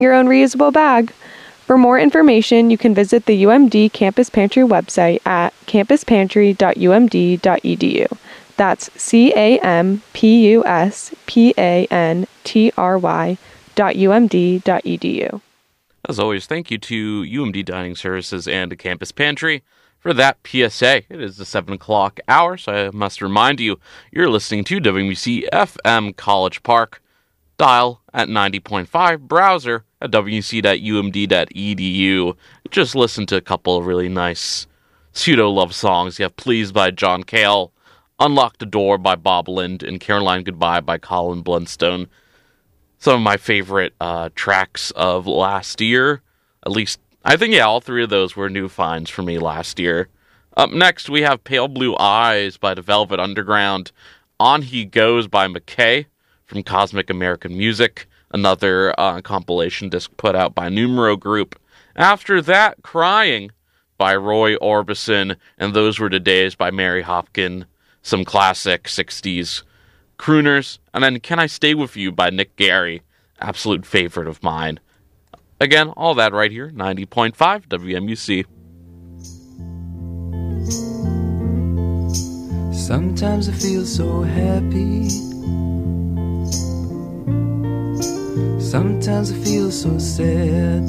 your own reusable bag. For more information, you can visit the UMD Campus Pantry website at campuspantry.umd.edu. That's campusPantry.umd.edu. As always, thank you to UMD Dining Services and Campus Pantry for that PSA. It is the 7 o'clock hour, so I must remind you, you're listening to WC FM College Park. Dial at 90.5, browser at wc.umd.edu. Just listen to a couple of really nice pseudo-love songs. You have Please by John Cale, Unlock the Door by Bob Lind, and Caroline Goodbye by Colin Blunstone. Some of my favorite tracks of last year. At least, I think, all three of those were new finds for me last year. Up next, we have Pale Blue Eyes by the Velvet Underground, On He Goes by McKay from Cosmic American Music, another compilation disc put out by Numero Group. After that, Crying by Roy Orbison, and Those Were the Days by Mary Hopkin, some classic 60s crooners, and then Can I Stay With You by Nick Gary, absolute favorite of mine. Again, all that right here, 90.5 WMUC. Sometimes I feel so happy. Sometimes I feel so sad.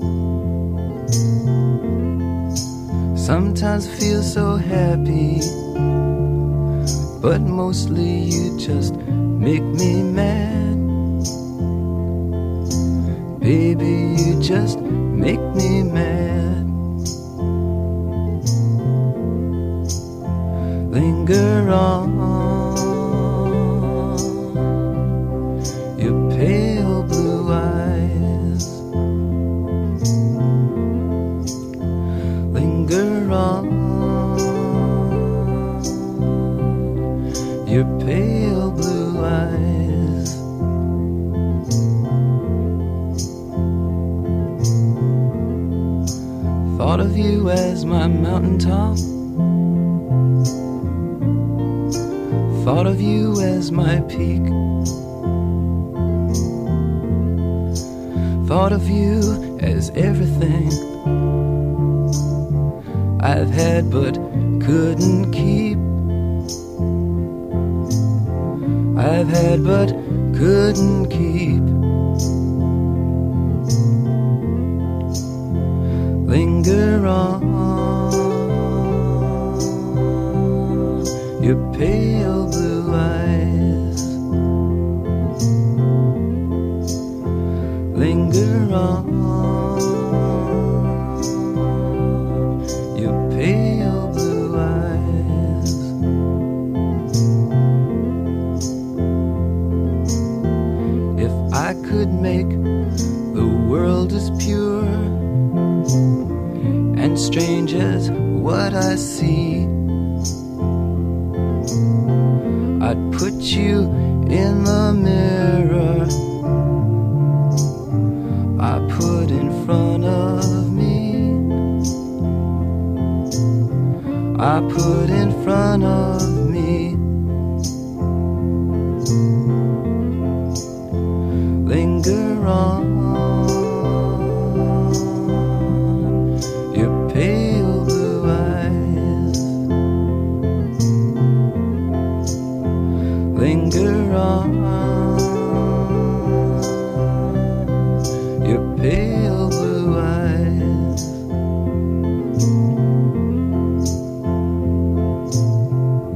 Sometimes I feel so happy, but mostly you just make me mad. Baby, you just make me mad. Linger on, your pale blue eyes. Linger on, your pale blue eyes. Thought of you as my mountaintop. Thought of you as my peak. Thought of you as everything I've had but couldn't keep. I've had but couldn't keep. Linger on, your pale blue eyes. Linger on, your pale blue eyes. If I could make the world as pure and strange as what I see, I'd put you in the mirror I put in front of me. I put in front of me. Linger on, your pale blue eyes. Linger on, your pale blue eyes.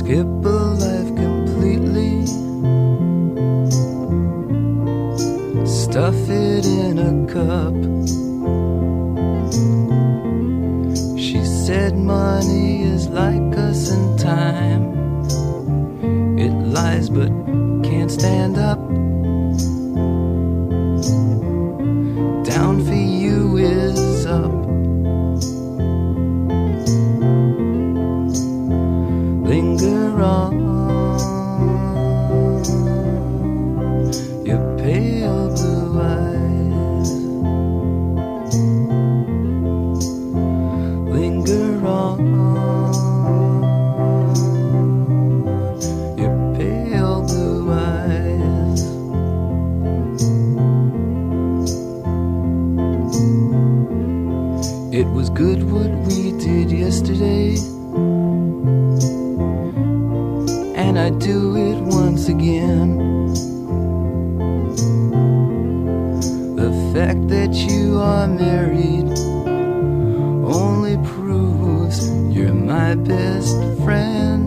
skip a life completely, stuff it in a cup. She said money is like us in time, it lies but can't stand up. Down for you is up. Linger on, your pale blue eyes. Linger on, your pale blue eyes. It was good what we did yesterday, and I'd do it once again. The fact that you are married only proves you're my best friend.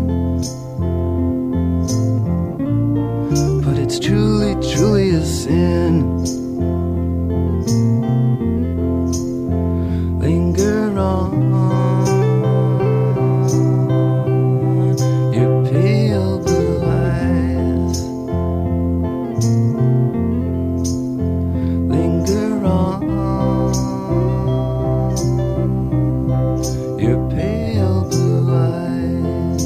But it's truly, truly a sin. Linger on, your pale blue eyes. Linger on, your pale blue eyes.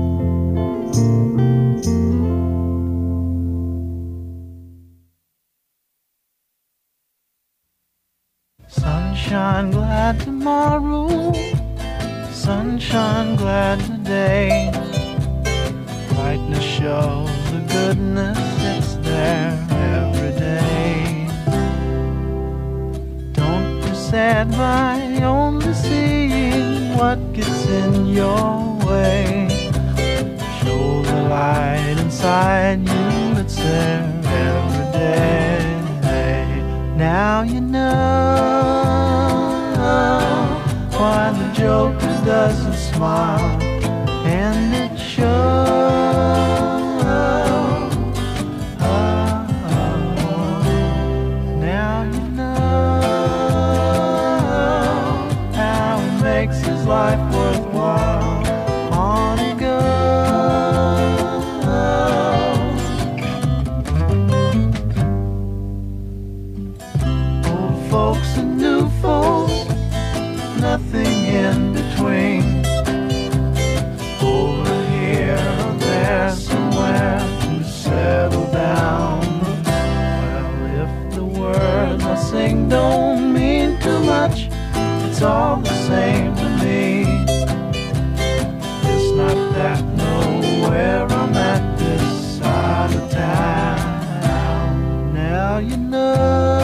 Sunshine glad tomorrow, sunshine glad today. Brightness shows the goodness that's there every day. Don't be sad by only seeing what gets in your way. Show the light inside you, it's there every day. Now you know why the Joker doesn't smile, and it shows. Now you know how he makes his life worthwhile. On he goes. Old folks and new folks, nothing in between. Over here or there, somewhere to settle down. Well, if the words I sing don't mean too much, it's all the same to me. It's not that nowhere I'm at this side of town. Now you know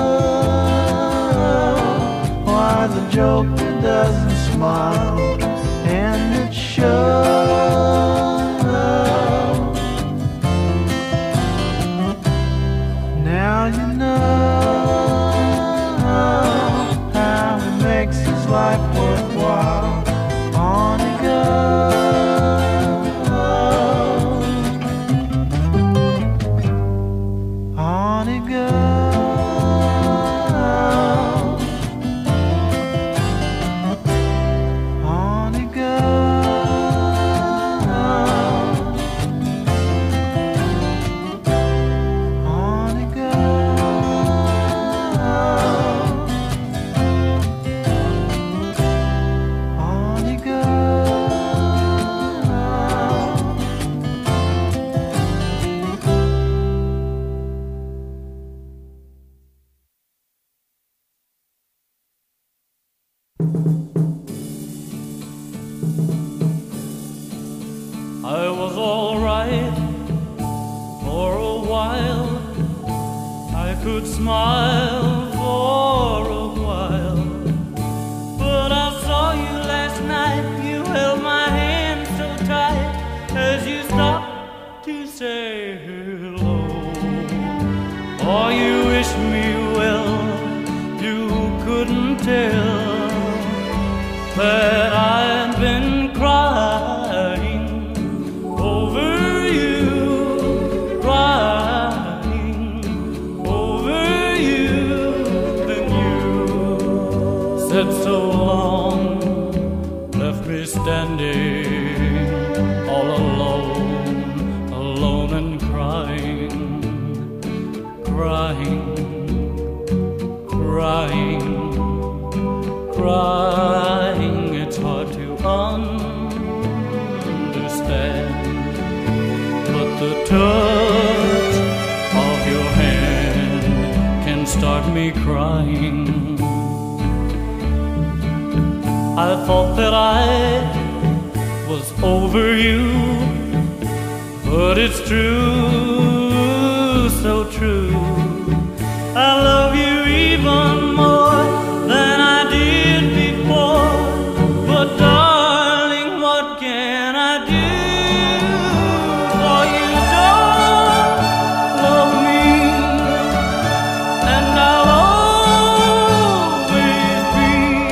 why the Joker doesn't smile, and it shows. Now you know how he makes his life worthwhile. On he goes, on he goes, on he goes, on he goes, on he goes. I was all right for a while. I could smile for a while. But I saw you last night. You held my hand so tight as you stopped to say hello. Oh, you wished me well. You couldn't tell that I'd been crying standing all alone, alone and crying, crying, crying, crying. It's hard to understand, but the touch of your hand can start me crying. I thought that I was over you, but it's true, so true. I love you even more than I did before, but darling, what can I do? For you don't love me, and I'll always be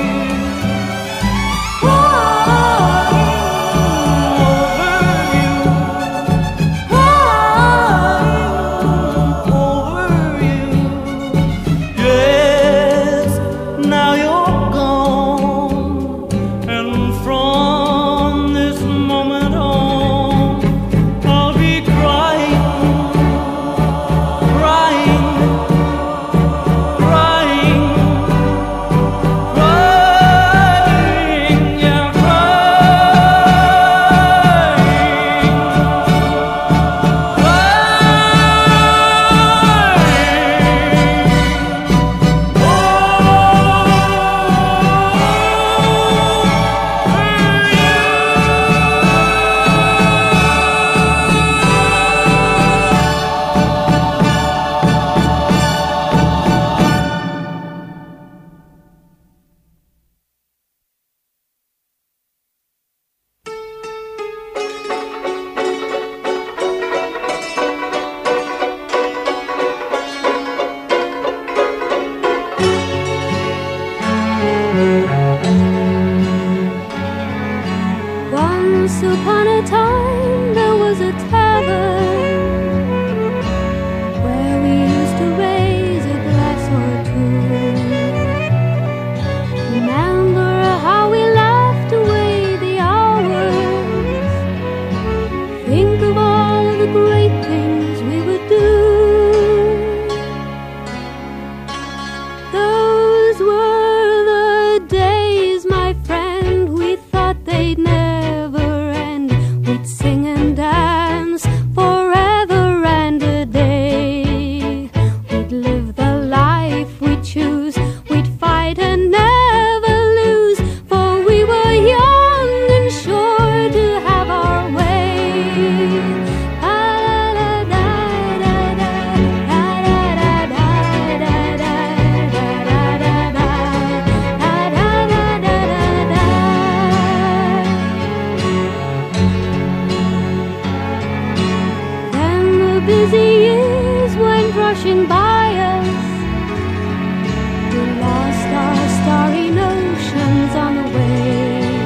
Once upon a time there was a tavern where we used to raise a glass or two. Remember how we laughed away the hours. Think of all the great things we would do. Those were the days, my friend, we thought they'd never end. We'd sing and dance forever and a day. We'd live the life we'd choose. We'd fight and never lose, for we were young and sure to have our way. Then the busy years went rushing by us. We lost our starry notions on the way.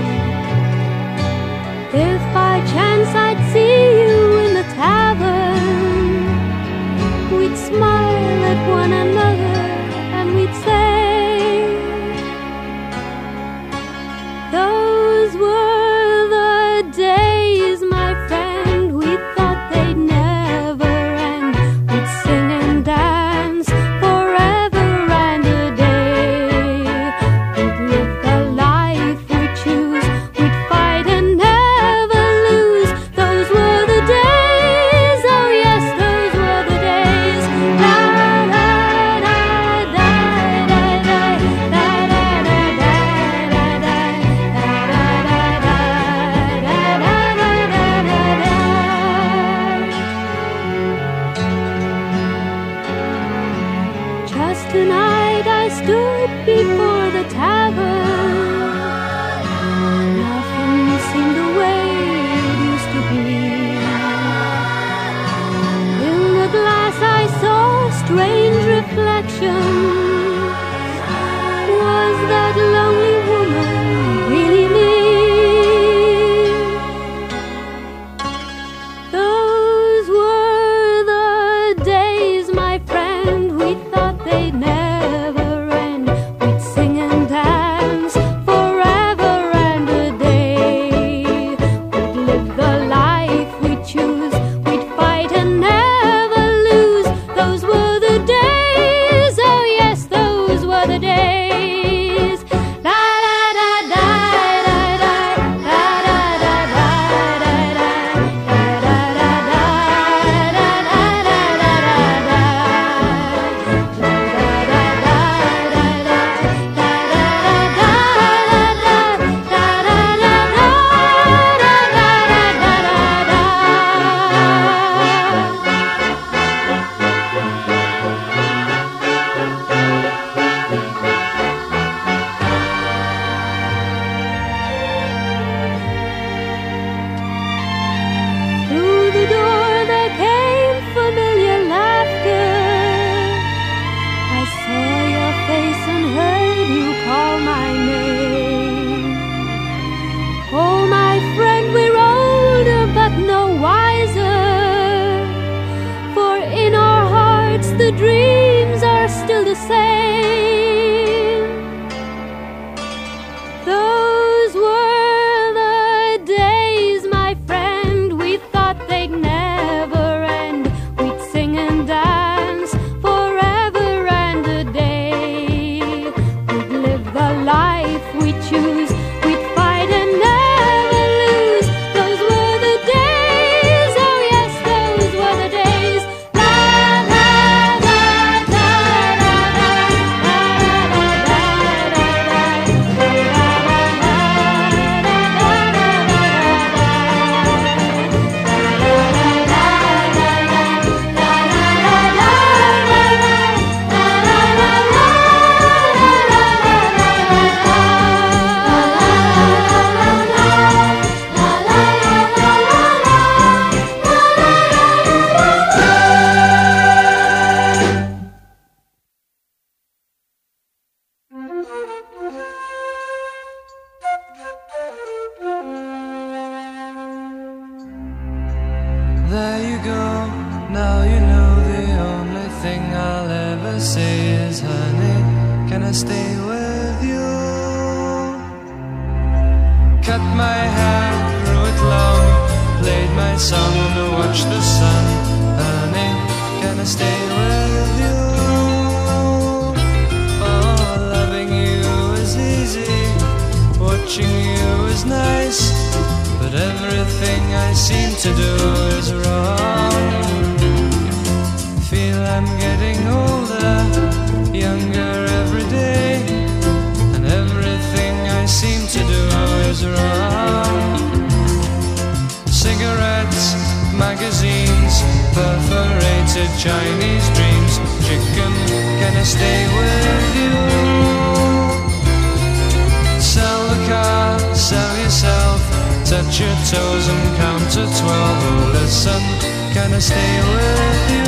If by chance I'd see you in the tavern, we'd smile at one another and we'd say, those were the days, my friend, we thought they'd never end. We'd sing and dance Well, you know the only thing I'll ever say is, honey, can I stay with you? Cut my hair, grew it long, played my song and watched the sun. Honey, can I stay with you? Oh, loving you is easy, watching you is nice, but everything I seem to do is wrong. Feel I'm getting older, younger every day, and everything I seem to do is wrong. Cigarettes, magazines, perforated Chinese dreams. Chicken, can I stay with you? Sell the car, sell yourself, touch your toes and count to 12. Oh, listen, can I stay with you?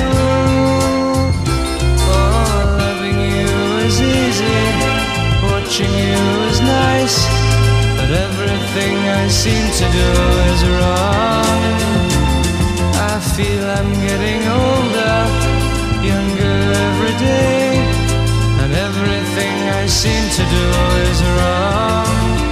Oh, loving you is easy, watching you is nice, but everything I seem to do is wrong. I feel I'm getting older, younger every day, and everything I seem to do is wrong.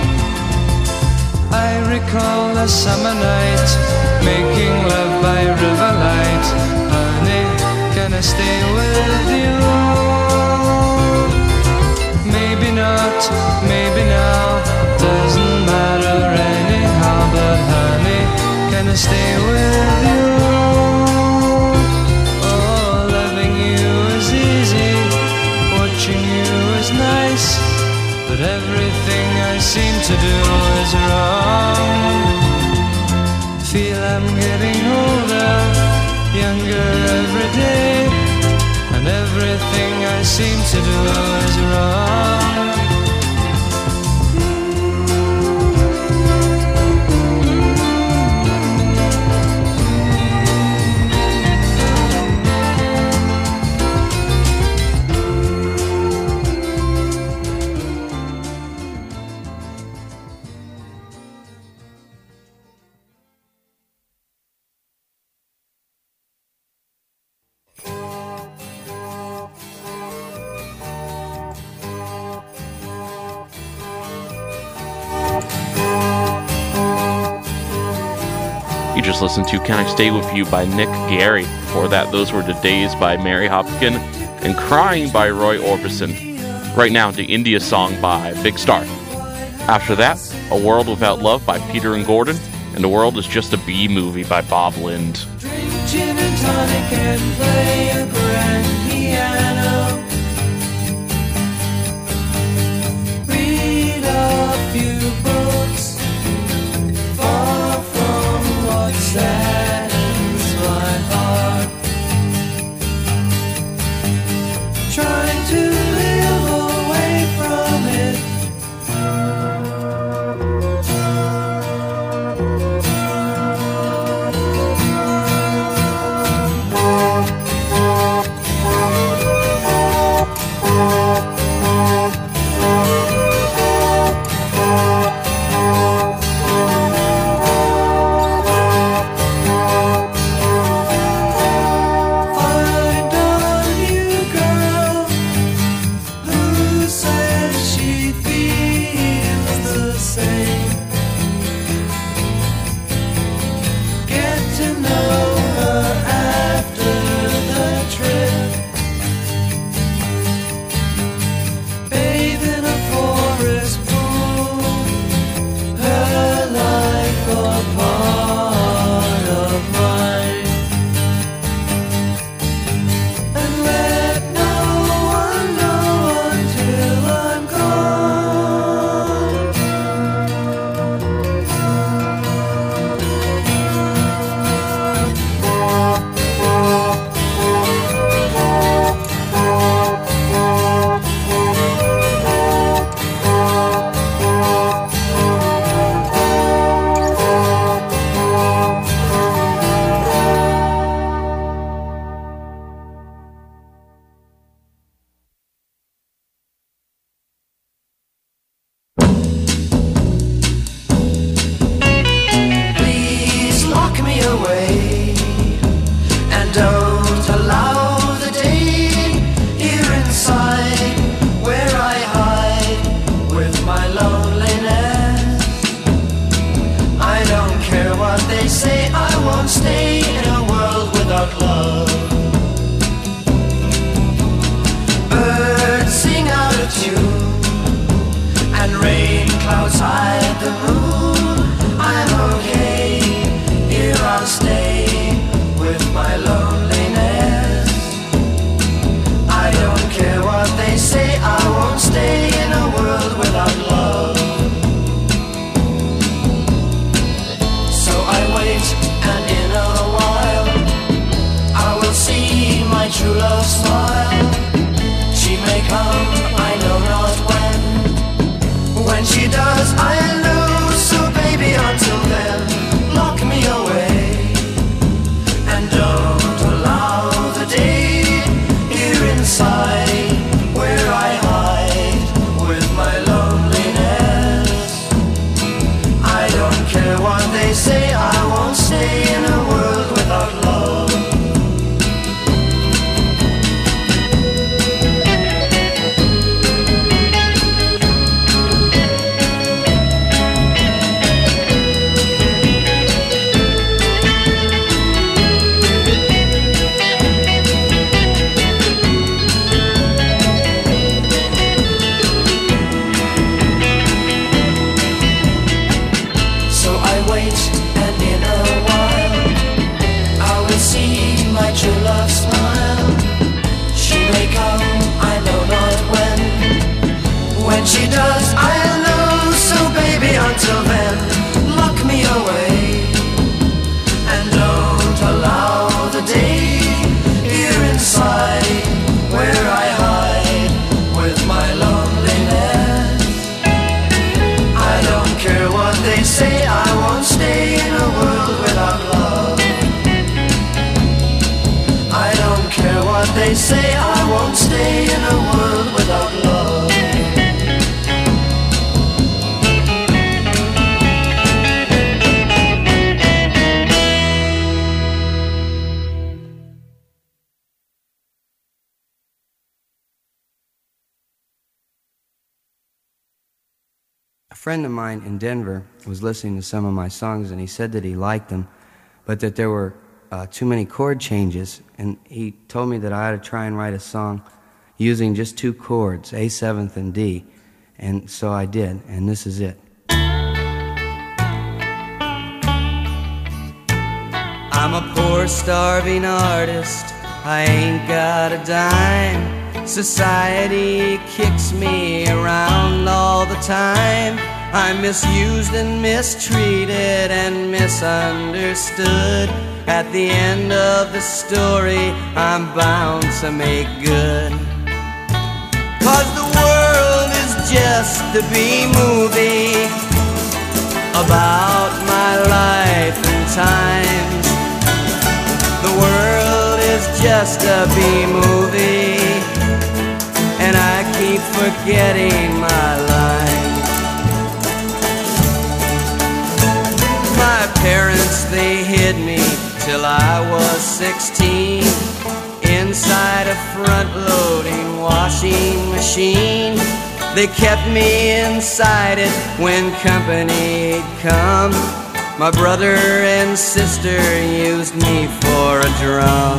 I recall a summer night, making love by riverlight. Honey, can I stay with you? Maybe not, maybe now, doesn't matter anyhow. But honey, can I stay with you? Oh, loving you is easy, watching you is nice, but everything I seem to do is wrong. Feel I'm getting older, younger every day, and everything I seem to do is wrong. You just listened to Can I Stay With You by Nick Gary. Before that, those were The Days by Mary Hopkin and Crying by Roy Orbison. Right now, the India Song by Big Star. After that, A World Without Love by Peter and Gordon, and The World Is Just a B Movie by Bob Lind. Drink gin and tonic and play a grand piano. Read a few books, far from what saddens my heart. Trying to live away from it. they say, I won't stay in a world without love. Birds sing out of tune, and rain clouds hide the moon. I'm okay, here I'll stay with my loneliness. I don't care what they say, I won't stay in a world without love. So I wait, and in a while I will see my true love smile. She may come, I know not when. When she does, I'll lose. So baby, until then, lock me away, and don't allow the day here inside where I hide with my loneliness. I don't care what they say, I won't stay in a world without love. She does, I'll know. So baby, until then, lock me away, and don't allow the day here inside where I hide with my loneliness. I don't care what they say, I won't stay in a world without love. I don't care what they say, I won't stay in a world without love. A friend of mine in Denver was listening to some of my songs, and he said that he liked them, but that there were too many chord changes, and he told me that I ought to try and write a song using just 2 chords, A seventh and D, and so I did, and this is it. I'm a poor starving artist, I ain't got a dime. Society kicks me around all the time. I'm misused and mistreated and misunderstood. At the end of the story, I'm bound to make good. 'Cause the world is just a B-movie about my life and times. The world is just a B-movie, and I keep forgetting my lines. My parents, they hid me till I was 16 inside a front-loading washing machine. They kept me inside it when company'd come. My brother and sister used me for a drum.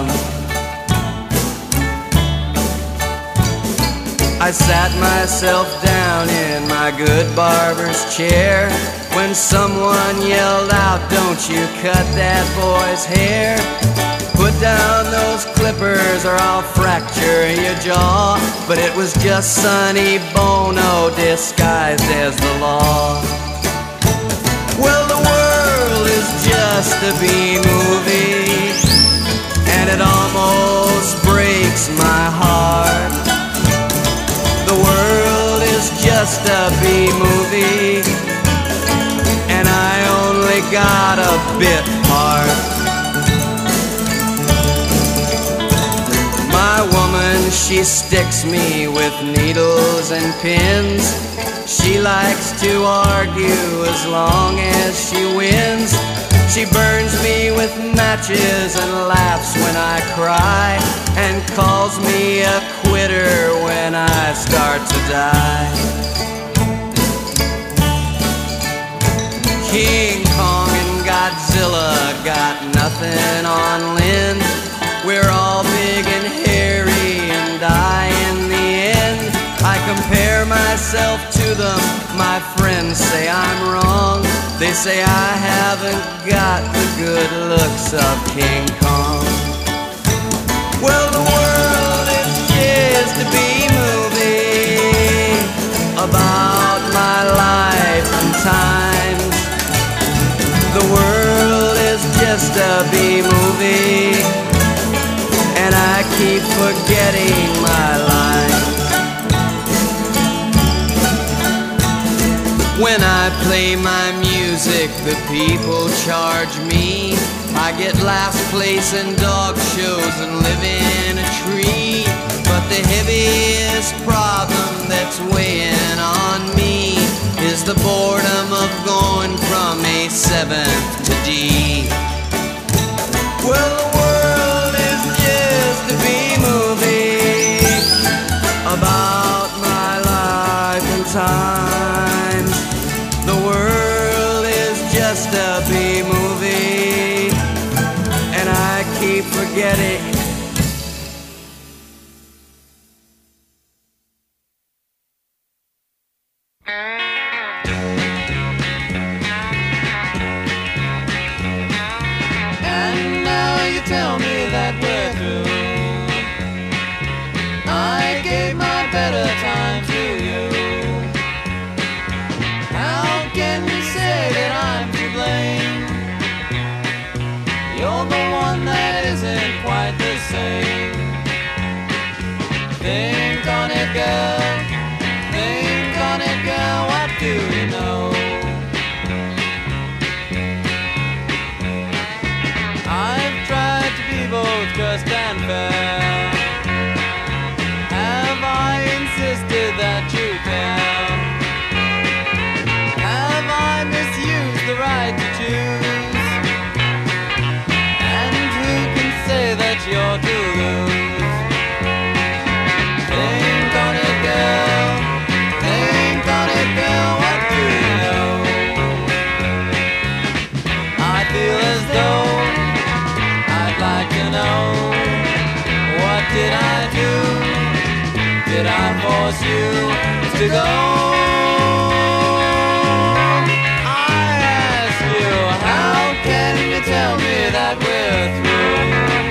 I sat myself down in my good barber's chair when someone yelled out, "Don't you cut that boy's hair. Put down those clippers or I'll fracture your jaw." But it was just Sonny Bono disguised as the law. Well, the world is just a B-movie, and it almost breaks my heart. The world is just a B-movie, and I only got a bit part. My woman, she sticks me with needles and pins. She likes to argue as long as she wins. She burns me with matches and laughs when I cry, and calls me a quitter when I start to die. King Kong and Godzilla got nothing on Lynn. We're all big and hairy and die in the end. I compare myself to them. My friends say I'm wrong. They say I haven't got the good looks of King Kong. Well, the world is just a B-movie about my life and times. The world is just a B-movie, and I keep forgetting my lines. When I play my music, the people charge me. I get last place in dog shows and live in a tree. But the heaviest problem that's weighing on me is the boredom of going from A7th to D. Well, the world is just a B-movie about my life and times. The world is just a B-movie, and I keep forgetting. And now you tell me that we're through. I gave my better time to you. How can you say that I'm to blame? You're the one that isn't quite the same. Think on it, girl. Think on it, girl. What do you know? I've tried to be both just and fair. Have I insisted that you care? Have I misused the right to choose? And who can say that you're to lose? Think on it, girl. Think on it, girl. What do you know? I feel as though I'd like to know, what did I do? Did I force you to go? I ask you, how can you tell me that we're through?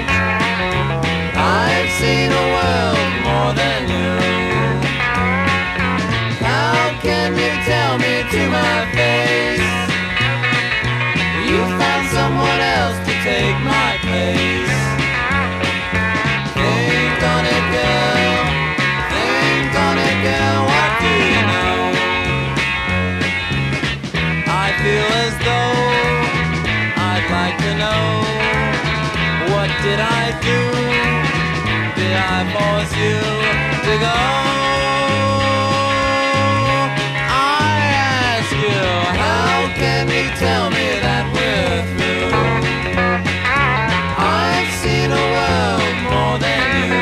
I've seen a world more than you. How can you tell me to my face? You found someone else to take my place. Think on it, girl. Think on it, girl. What do you know? I feel as though I'd like to know, what did I do? Did I force you to go? I ask you, how can you tell me that we're through? I've seen a world more than you.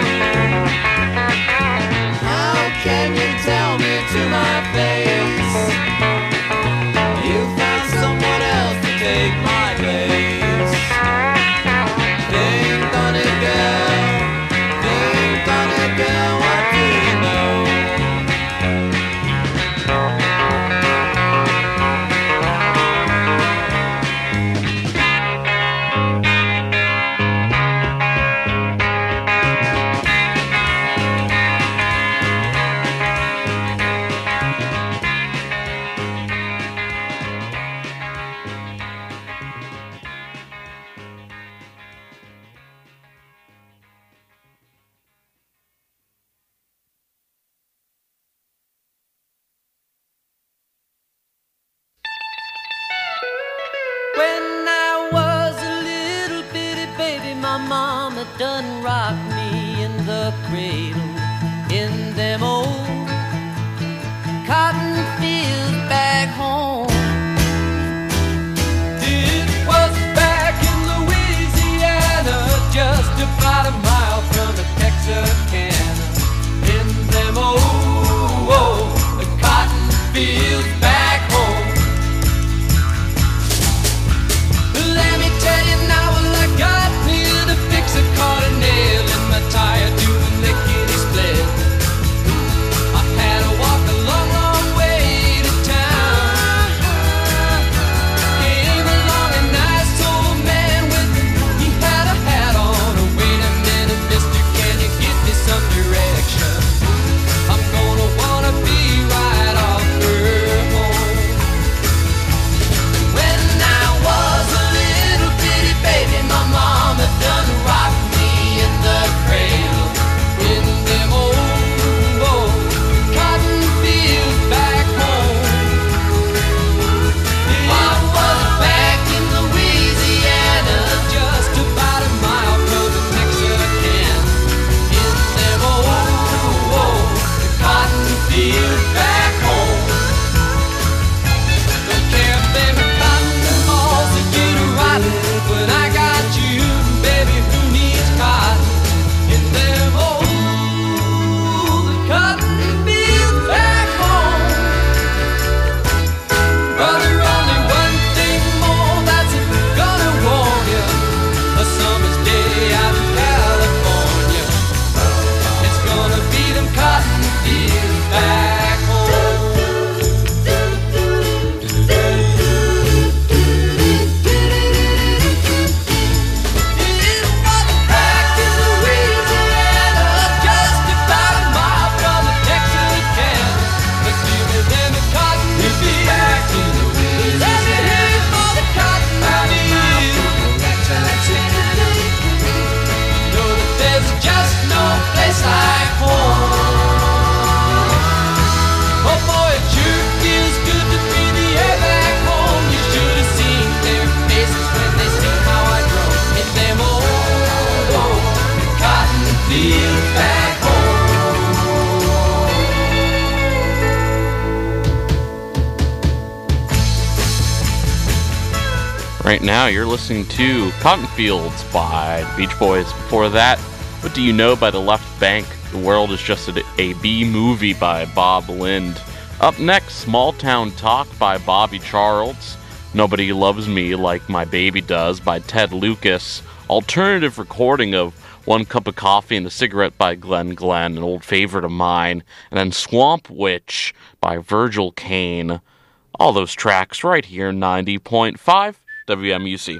How can you tell me to my face? You found someone else to take my place. Think on it, girl. Think on it, girl. What do you know? When I was a little bitty baby, my mama done rocked me in the cradle in them old cotton fields back home. It was back in Louisiana, just about a mile from the Texarkana, in them old cotton fields back home. Let me tell you now. Right now, you're listening to Cotton Fields by the Beach Boys. Before that, What Do You Know by The Left Bank? The World Is Just a B-Movie by Bob Lind. Up next, Small Town Talk by Bobby Charles. Nobody Loves Me Like My Baby Does by Ted Lucas. Alternative recording of One Cup of Coffee and a Cigarette by Glenn Glenn, an old favorite of mine. And then Swamp Witch by Virgil Caine. All those tracks right here, 90.5 WMUC.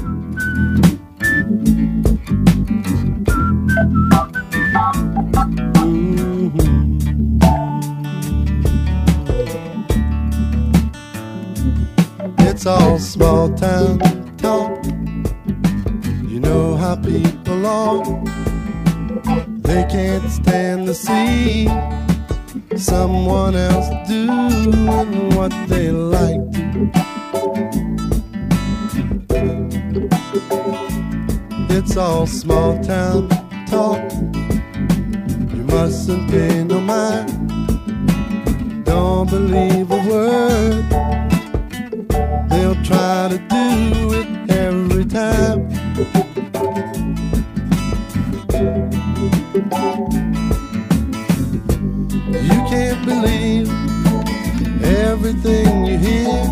It's all small town talk. You know how people are. They can't stand to see someone else doing what they like to. It's all small town talk. You mustn't pay no mind. Don't believe a word. They'll try to do it every time. You can't believe everything you hear,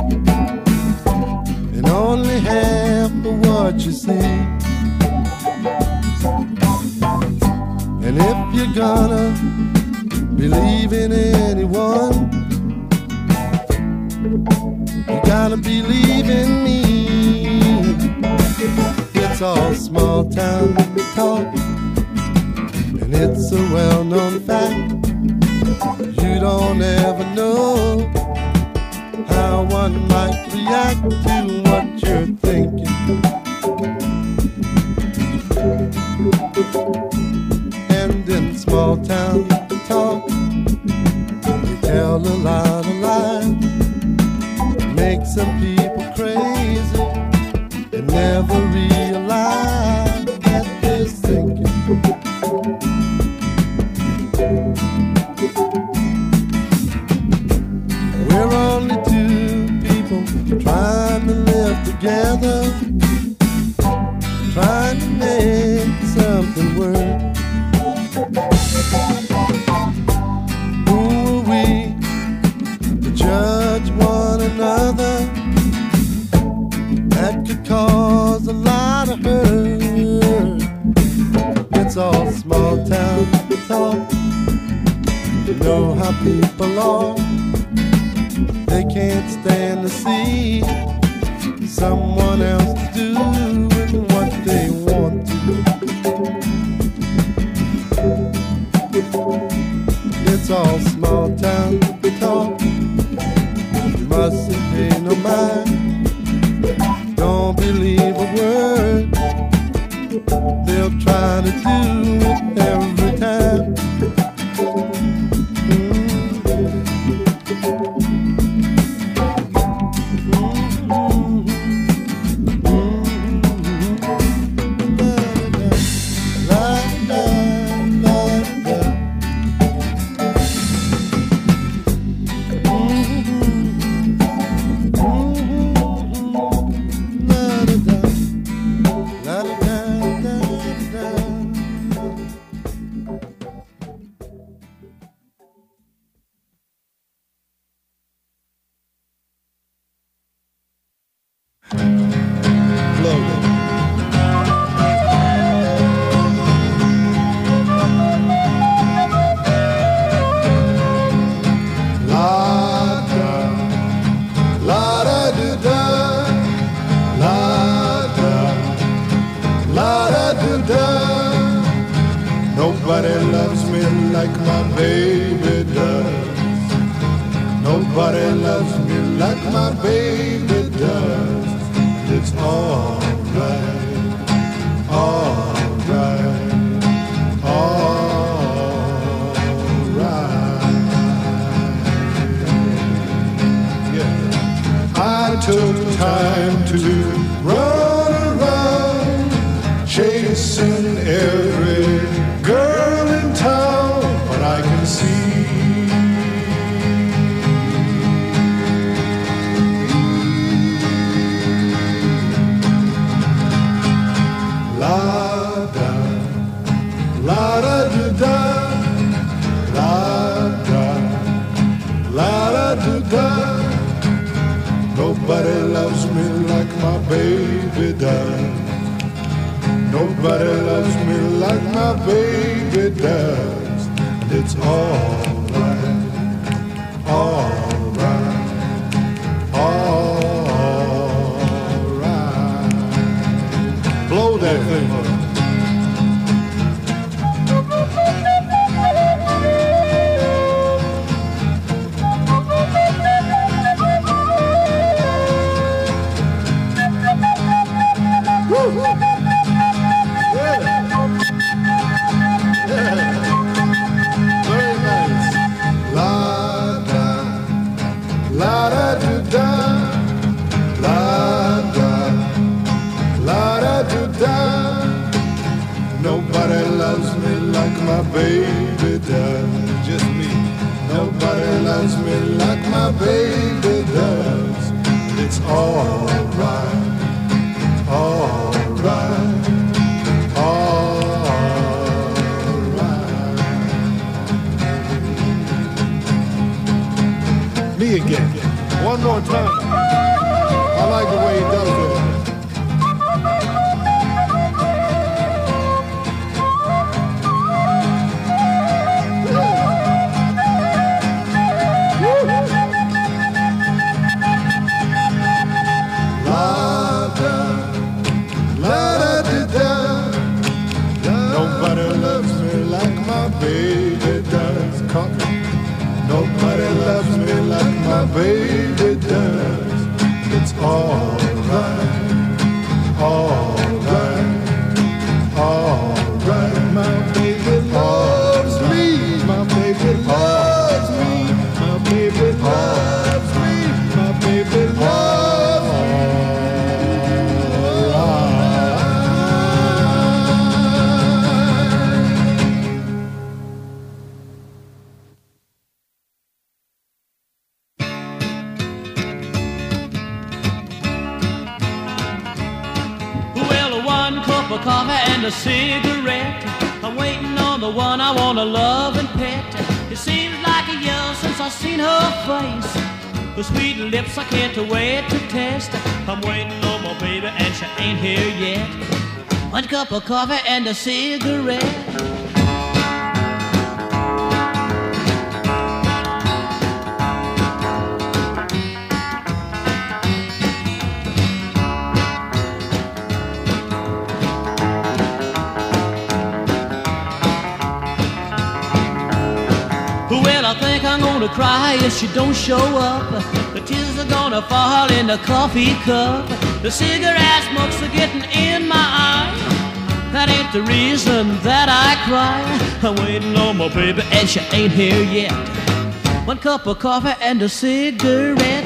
and only half of what you see. And if you're gonna believe in anyone, you gotta believe in me. It's all small town talk, and it's a well-known fact. You don't ever know how one might react to what you're thinking. And in small town talk, they tell a lot of lies, make some people crazy and never realize that they're thinking. We're only two people trying to live together, trying to make something work. Who are we to judge one another? That could cause a lot of hurt. It's all small town talk. You know how people are. They can't stand to see someone else doing what they want to. It's all small town talk. You mustn't pay no mind. Don't believe a word. They'll try to do it every time. Nobody loves me like my baby does. Nobody loves me like my baby does. It's alright, alright, alright. Yeah. I took time to run around chasing every girl in town, but I can see loves me like my baby does. Nobody loves me like my baby does. And it's alright, alright, alright. Blow that thing up. Nobody loves me like my baby does. Just me. Nobody loves me like my baby does. It's alright, alright, alright. Me again. One more time. I like the way he does it. Baby does. Nobody loves me like my baby does. It's alright, alright, alright. My baby loves me. My baby loves me. My baby loves me. My baby loves me. Coffee and a cigarette. I'm waiting on the one I wanna love and pet. It seems like a year since I seen her face. Her sweet lips I can't wait to test. I'm waiting on my baby and she ain't here yet. One cup of coffee and a cigarette. I think I'm gonna cry if she don't show up. The tears are gonna fall in the coffee cup. The cigarette smokes are getting in my eye. That ain't the reason that I cry. I'm waiting on my baby and she ain't here yet. One cup of coffee and a cigarette.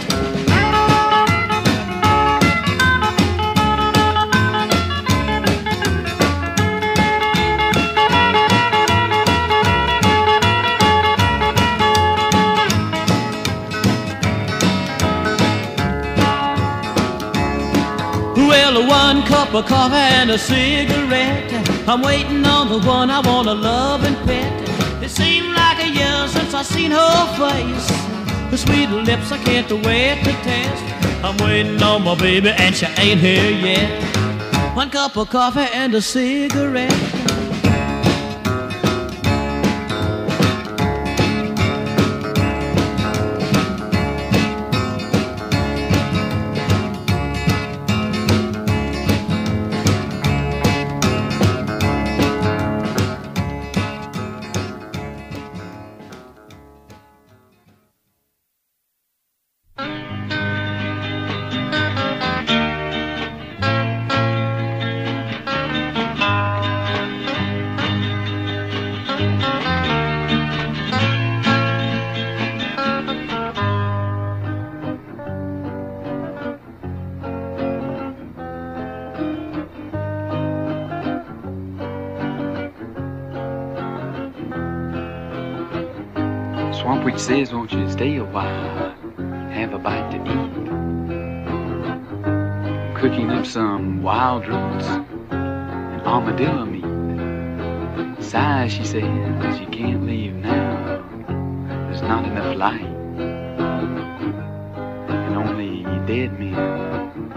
Well, one cup of coffee and a cigarette. I'm waiting on the one I wanna love and pet. It seemed like a year since I seen her face. Her sweet lips I can't wait to taste. I'm waiting on my baby and she ain't here yet. One cup of coffee and a cigarette. Swamp Witch says, won't you stay a while, have a bite to eat? Cooking up some wild roots and armadillo meat. Sigh, she says, you can't leave now, there's not enough light. And only dead men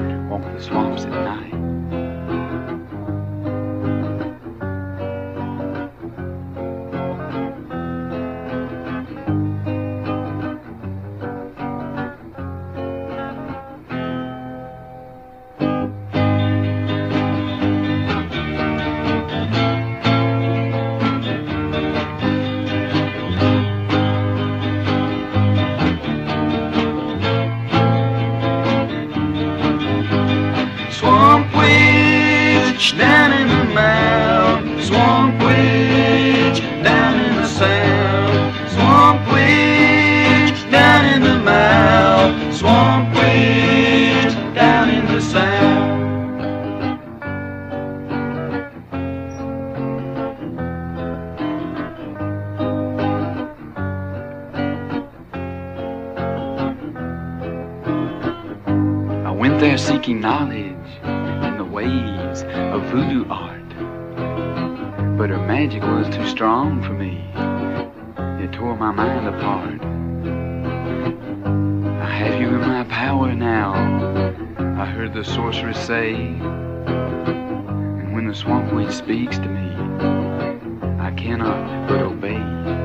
Swamp witch down in the mouth. Swamp witch down in the sound. Swamp witch down in the mouth. Swamp witch down in the sound. I went there seeking knowledge in the ways of voodoo art, but her magic was too strong for me. It tore my mind apart. I have you in my power now, I heard the sorceress say, and when the swamp witch speaks to me, I cannot but obey.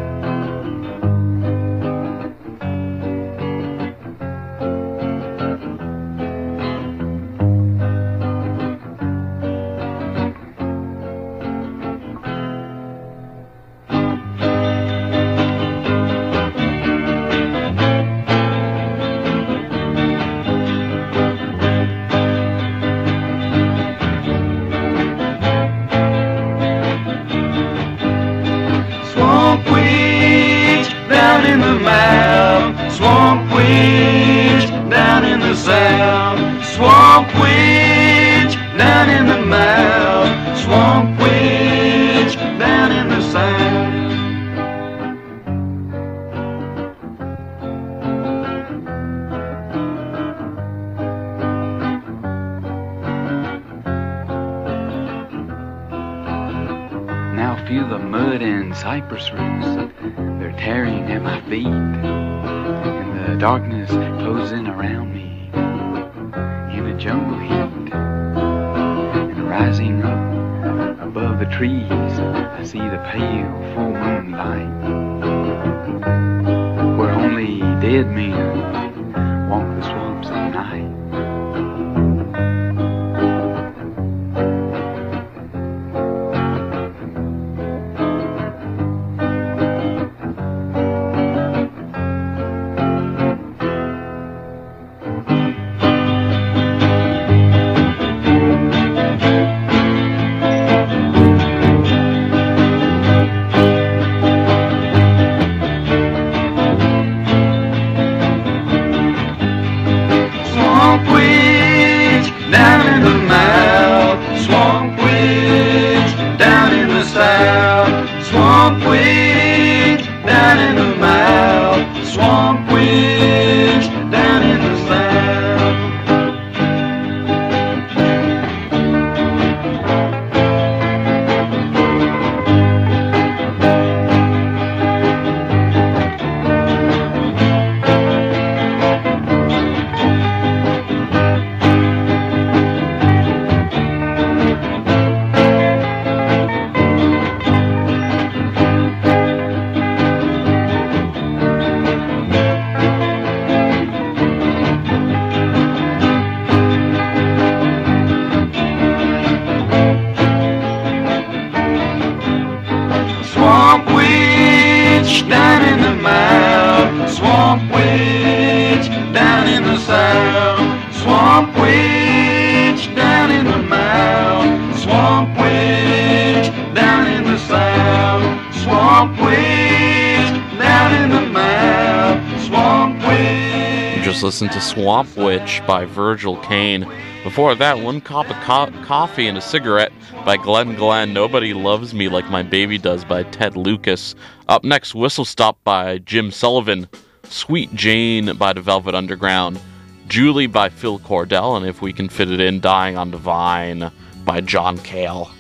Swamp witch down in the mouth. Swamp witch down in the sound. Swamp witch down in the mouth. Swamp witch down in the sound. Now feel the mud and cypress roots, they're tearing at my feet, and the darkness closing around me in a jungle heat. And rising up above the trees, I see the pale full moonlight, where only dead men walk the swamps at night. Swamp witch down in the mouth. Swamp witch down in the south. Swamp witch down in the mouth. Swamp witch down in the south. Swamp witch down in the mouth. Swamp witch down in the south. Swamp witch down in the mouth. Swamp witch down in the south. Swamp witch down in the mouth. Swamp witch. You just listened to Swamp Witch by Virgil Caine. Before that, One Cup of Coffee and a Cigarette by Glenn Glenn. Nobody Loves Me Like My Baby Does by Ted Lucas. Up next, Whistle Stop by Jim Sullivan. Sweet Jane by The Velvet Underground. Julie by Phil Cordell. And If We Can Fit It In, Dying on the Vine by John Cale.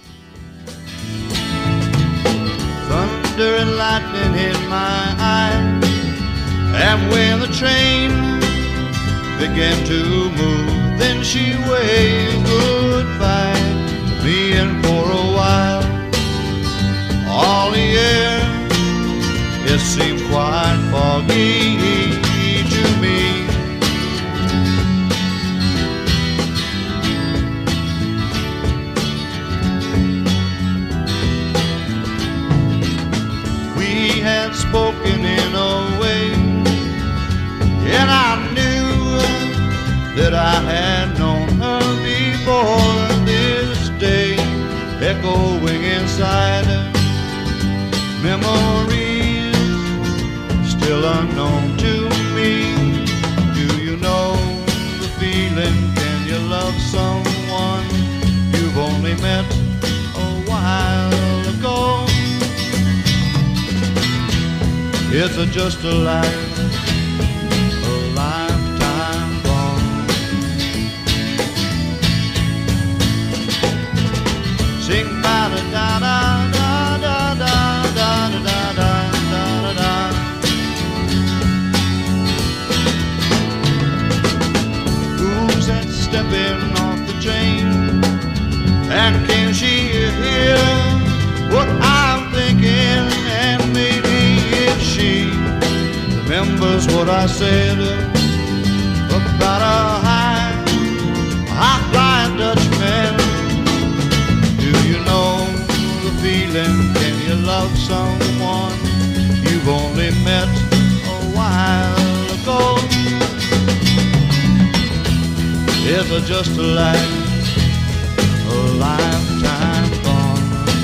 Thunder and lightning hit my eyes, and when the train began to move, then she waved goodbye to me, and for a while all the air, it seemed quite foggy to me. We had spoken in a way, and I knew that I had known her before. It's just a life, a lifetime gone. Sing ba da da da da da da da da da da da. Who's that stepping off the train? And can she hear what I'm thinking? And maybe if she remembers what I said about a high-flying Dutchman. Do you know the feeling? Can you love someone you've only met a while ago? It's just a life, a lifetime gone.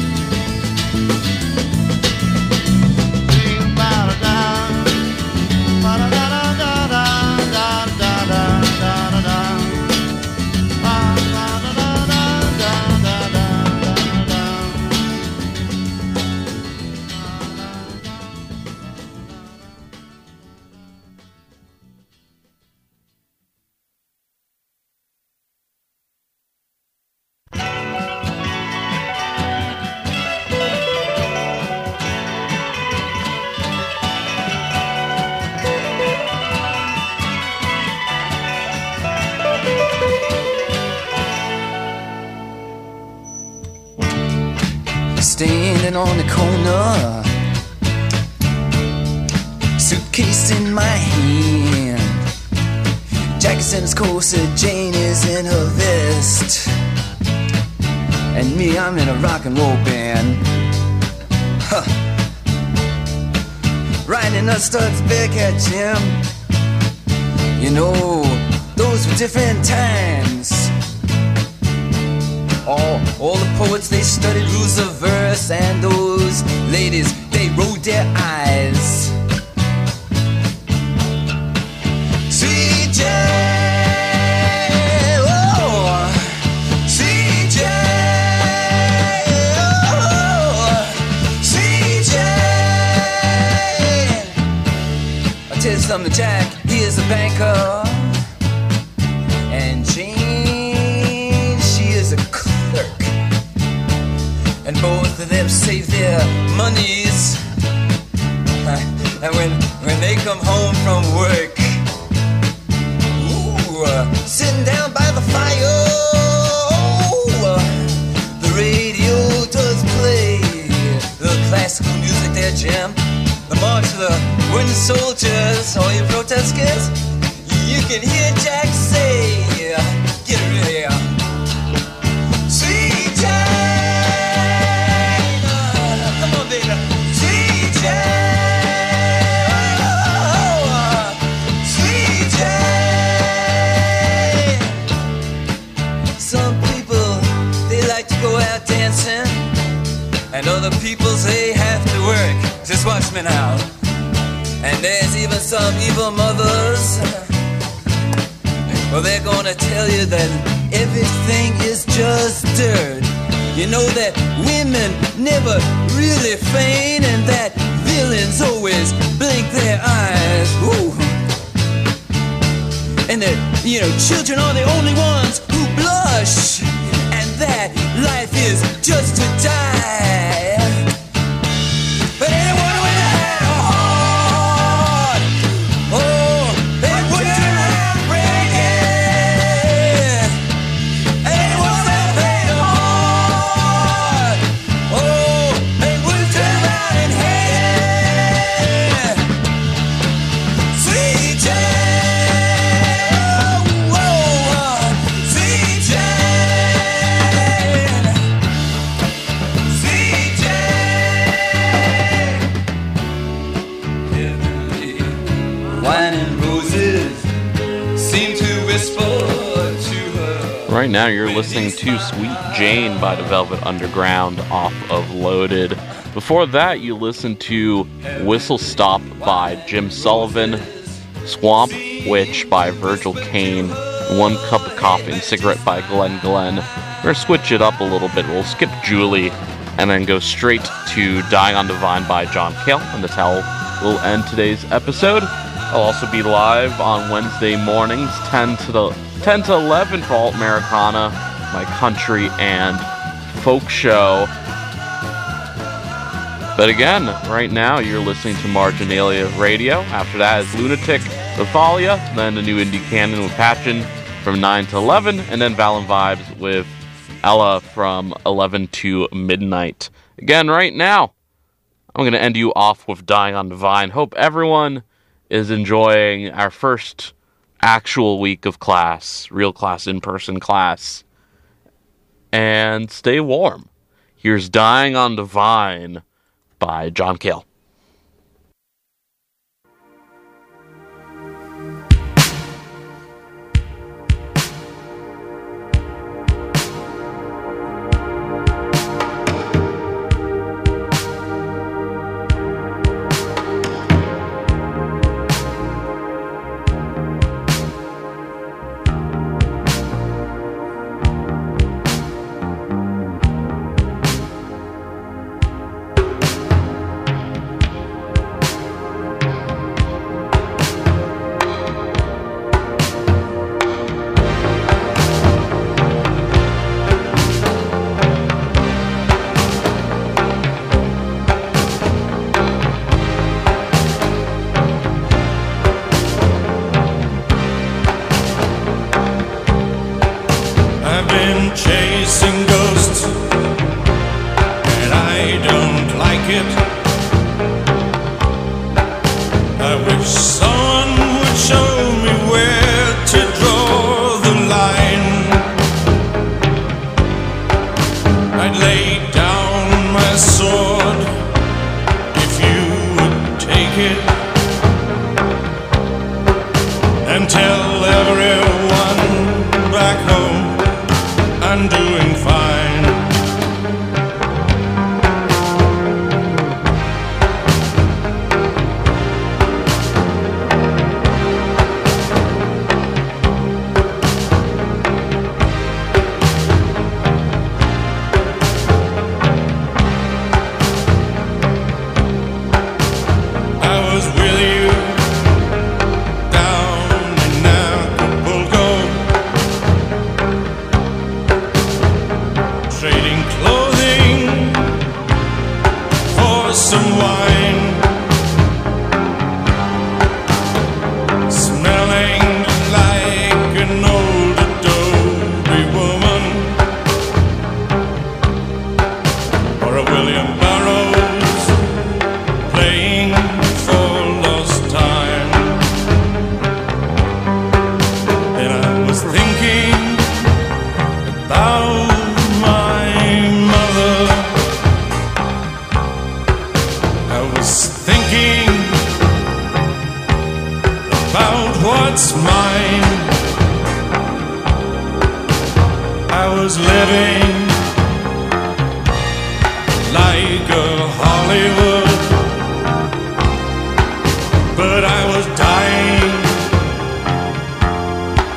Sing ba-da-da, ba-da-da-da-da-da-da-da-da-da-da. Standing on the corner, suitcase in my hand, Jack's in his corset, Jane is in her vest, and me, I'm in a rock and roll band. Huh. Riding a Studs Bearcat, Jim. You know, those were different times. All the poets, they studied rules of verse, and those ladies, they rolled their eyes. CJ, oh, CJ, oh, CJ. I'll tell you something, Jack, he is a banker, and Jane, she is a clerk. And both of them save their monies. And when they come home from work, sitting down by the fire, the radio does play the classical music there, Jim. The march of the wooden soldiers, all you protesters, you can hear Jack say, get rid of here. CJ, come on, baby. CJ, CJ. Some people, they like to go out dancing, and other people, they have to work. Just watch me now. And there's even some evil mothers, well, they're gonna tell you that everything is just dirt. You know that women never really faint, and that villains always blink their eyes. Ooh. And that, you know, children are the only ones who blush, and that life is just to die. But anyone who had a heart, oh, they wouldn't turn around breaking. Anyone who had a heart, oh, they wouldn't turn around and hate. CJ, oh, CJ, CJ. Wine and roses seem to whisper to her. Right now, you're listening to Sweet Jane by the Velvet Underground off of Loaded. Before that, you listened to Whistle Stop by Jim Sullivan, Swamp Witch by Virgil Caine, One Cup of Coffee and Cigarette by Glenn Glenn. We're going to switch it up a little bit. We'll skip Julie and then go straight to Dying on the Vine by John Cale, and that's how will end today's episode. I'll also be live on Wednesday mornings, 10 to 11 for Alt Americana, my country and folk show. But again, right now you're listening to Marginalia Radio. After that is Lunatic with Thalia, then the new Indie Canon with Patchen from 9 to 11, and then Valen Vibes with Ella from 11 to midnight. Again, right now, I'm going to end you off with Dying on the Vine. Hope everyone is enjoying our first actual week of class, real class, in-person class. And stay warm. Here's Dying on the Vine by John Cale.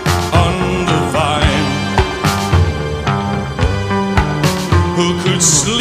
Who could sleep